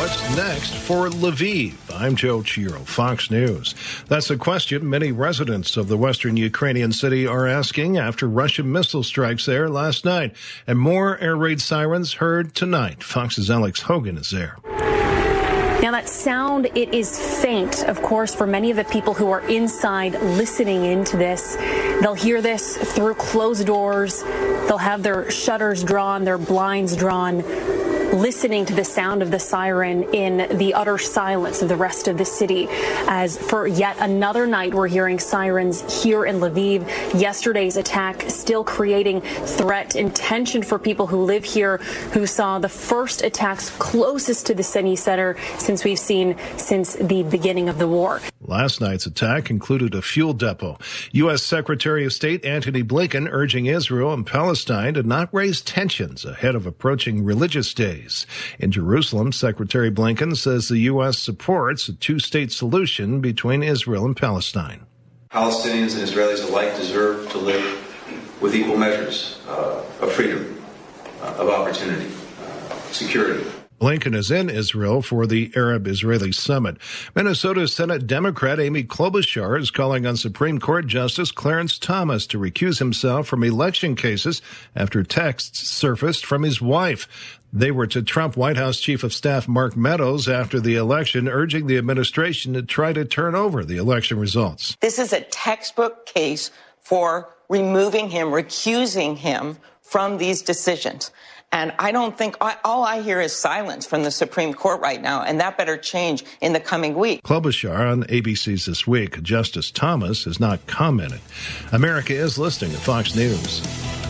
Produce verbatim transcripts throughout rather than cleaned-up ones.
What's next for Lviv? I'm Joe Chiro, Fox News. That's a question many residents of the western Ukrainian city are asking after Russian missile strikes there last night. And more air raid sirens heard tonight. Fox's Alex Hogan is there. Now that sound, it is faint, of course, for many of the people who are inside listening into this. They'll hear this through closed doors. They'll have their shutters drawn, their blinds drawn, listening to the sound of the siren in the utter silence of the rest of the city. As for yet another night, we're hearing sirens here in Lviv. Yesterday's attack still creating threat and tension for people who live here, who saw the first attacks closest to the city center since we've seen since the beginning of the war. Last night's attack included a fuel depot. U S. Secretary of State Antony Blinken urging Israel and Palestine to not raise tensions ahead of approaching religious days. In Jerusalem, Secretary Blinken says the U S supports a two-state solution between Israel and Palestine. Palestinians and Israelis alike deserve to live with equal measures uh, of freedom, uh, of opportunity, uh, security. Blinken is in Israel for the Arab-Israeli summit. Minnesota Senate Democrat Amy Klobuchar is calling on Supreme Court Justice Clarence Thomas to recuse himself from election cases after texts surfaced from his wife. They were to Trump White House Chief of Staff Mark Meadows after the election, urging the administration to try to turn over the election results. This is a textbook case for removing him, recusing him from these decisions. And I don't think, I, all I hear is silence from the Supreme Court right now, and that better change in the coming week. Klobuchar on A B C's This Week. Justice Thomas has not commented. America is listening to Fox News.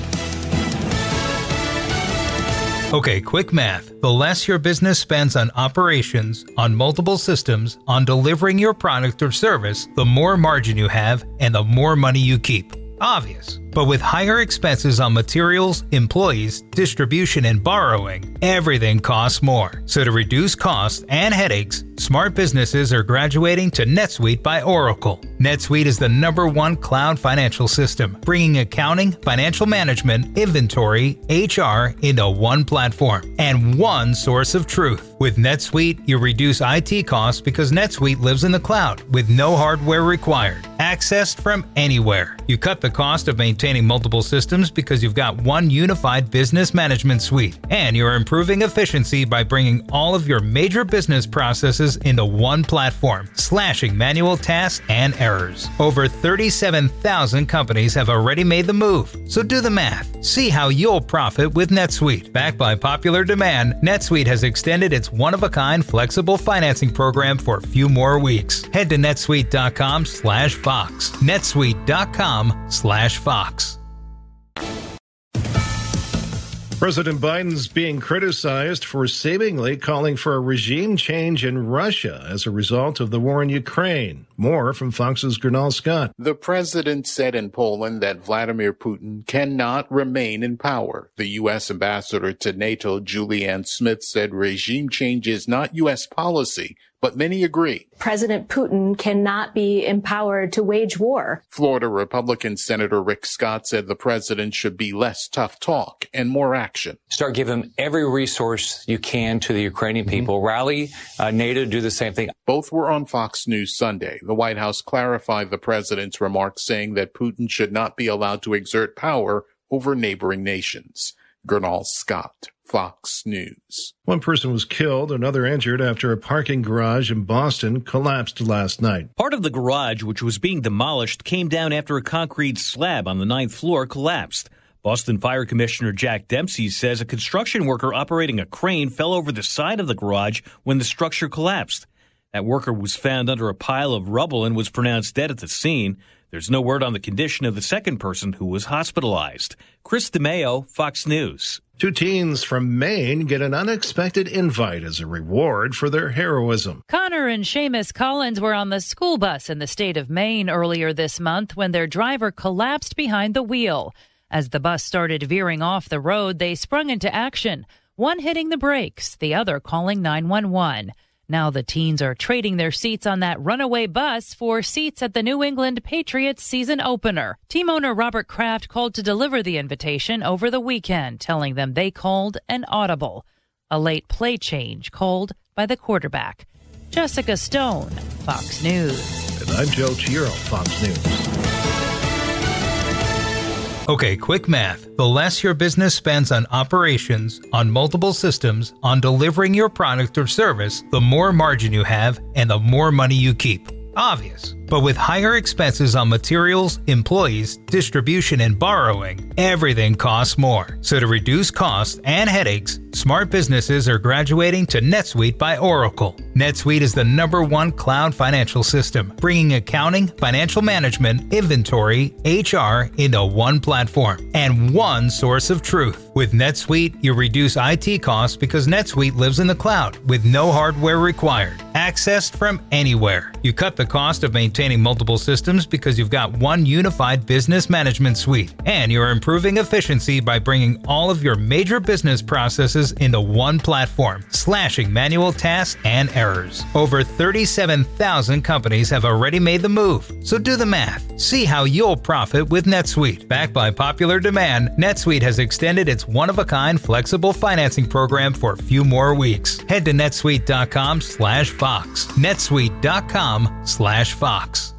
Okay, quick math. The less your business spends on operations, on multiple systems, on delivering your product or service, the more margin you have and the more money you keep. Obvious. But with higher expenses on materials, employees, distribution, and borrowing, everything costs more. So to reduce costs and headaches, smart businesses are graduating to NetSuite by Oracle. NetSuite is the number one cloud financial system, bringing accounting, financial management, inventory, H R into one platform and one source of truth. With NetSuite, you reduce I T costs because NetSuite lives in the cloud with no hardware required, accessed from anywhere. You cut the cost of maintaining multiple systems because you've got one unified business management suite, and you're improving efficiency by bringing all of your major business processes into one platform, slashing manual tasks and errors. Over thirty-seven thousand companies have already made the move, so do the math. See how you'll profit with NetSuite. Backed by popular demand, NetSuite has extended its one-of-a-kind flexible financing program for a few more weeks. Head to netsuite.com slash Fox. netsuite.com slash Fox. President Biden's being criticized for seemingly calling for a regime change in Russia as a result of the war in Ukraine. More from Fox's Gernal Scott. The president said in Poland that Vladimir Putin cannot remain in power. The U S ambassador to NATO, Julianne Smith, said regime change is not U S policy, but many agree. President Putin cannot be empowered to wage war. Florida Republican Senator Rick Scott said the president should be less tough talk and more action. Start giving them every resource you can to the Ukrainian people. Mm-hmm. Rally uh, NATO to do the same thing. Both were on Fox News Sunday. The White House clarified the president's remarks, saying that Putin should not be allowed to exert power over neighboring nations. Gernal Scott, Fox News. One person was killed, another injured after a parking garage in Boston collapsed last night. Part of the garage, which was being demolished, came down after a concrete slab on the ninth floor collapsed. Boston Fire Commissioner Jack Dempsey says a construction worker operating a crane fell over the side of the garage when the structure collapsed. That worker was found under a pile of rubble and was pronounced dead at the scene. There's no word on the condition of the second person who was hospitalized. Chris DeMeo, Fox News. Two teens from Maine get an unexpected invite as a reward for their heroism. Connor and Seamus Collins were on the school bus in the state of Maine earlier this month when their driver collapsed behind the wheel. As the bus started veering off the road, they sprung into action, one hitting the brakes, the other calling nine one one. Now the teens are trading their seats on that runaway bus for seats at the New England Patriots season opener. Team owner Robert Kraft called to deliver the invitation over the weekend, telling them they called an audible, a late play change called by the quarterback. Jessica Stone, Fox News. And I'm Joe Chiaro, Fox News. Okay, quick math. The less your business spends on operations, on multiple systems, on delivering your product or service, the more margin you have and the more money you keep. Obvious. But with higher expenses on materials, employees, distribution, and borrowing, everything costs more. So to reduce costs and headaches, smart businesses are graduating to NetSuite by Oracle. NetSuite is the number one cloud financial system, bringing accounting, financial management, inventory, H R into one platform and one source of truth. With NetSuite, you reduce I T costs because NetSuite lives in the cloud with no hardware required, accessed from anywhere. You cut the cost of maintaining multiple systems because you've got one unified business management suite, and you're improving efficiency by bringing all of your major business processes into one platform, slashing manual tasks and errors. Over thirty-seven thousand companies have already made the move, so do the math. See how you'll profit with NetSuite. Backed by popular demand, NetSuite has extended its one-of-a-kind flexible financing program for a few more weeks. Head to netsuite dot com slash Fox. netsuite dot com slash Fox.